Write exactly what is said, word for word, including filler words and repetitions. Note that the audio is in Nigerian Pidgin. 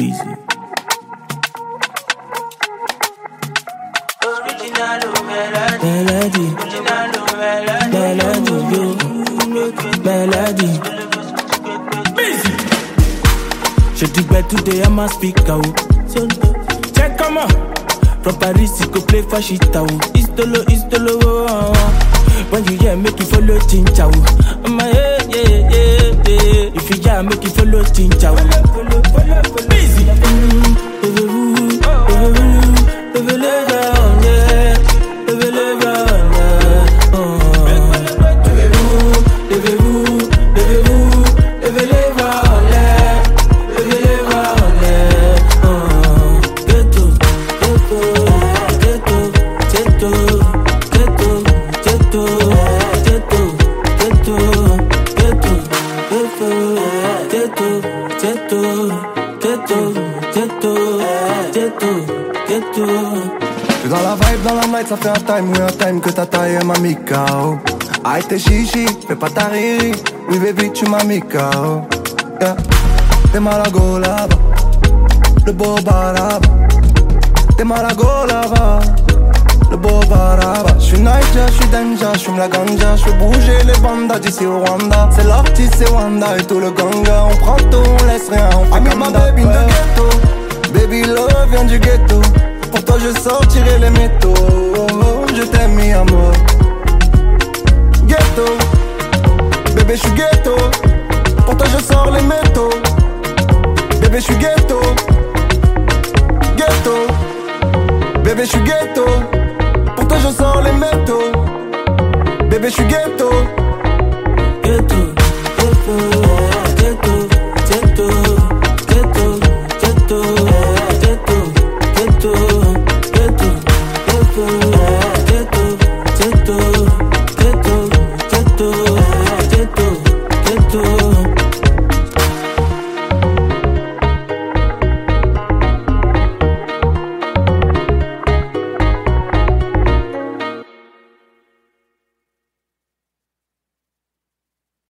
Easy. Melody, melody, yo, melody. Je dis belle today I must speak out. Check come on. From Paris you go play Fashita. Istolo, istolo, oh, oh. When you hear make you follow Tincha. My yeah, yeah, yeah, yeah. If you hear make you follow Tincha. Busy. Levez-vous, levez-vous, levez-les-vous, yeah. Levez-les-vous, oh. Levez-vous, levez-vous, levez-vous, levez-les-vous, yeah. Levez-les-vous, yeah, oh. Ghetto, ghetto, ghetto, ghetto, ghetto, ghetto, ghetto, ghetto, ghetto, ghetto, ghetto, ghetto, ghetto, ghetto. J'suis dans la vibe, dans la night, ça fait un time, oui un time que ta taille m'a mis K O. Aïe t'es chichi, fais pas ta riri, oui baby tu m'as mis K O. Yeah. T'es malago là-bas, le boba là-bas. T'es malago là-bas, le boba là-bas. J'suis Niger, j'suis danger, j'fume la ganja. J'fais bouger les bandas d'ici au Rwanda. C'est l'artiste, c'est Wanda et tout le ganga. On prend tout, on laisse rien, on fait comme ma baby de ghetto. Baby love vient du ghetto. Pour toi je sortirai les métaux. Je t'aime mis à mort. Ghetto, bébé j'suis ghetto. Pour toi je sors les métaux. Bébé j'suis ghetto. Ghetto, bébé j'suis ghetto. Pour toi je sors les métaux. Bébé j'suis ghetto.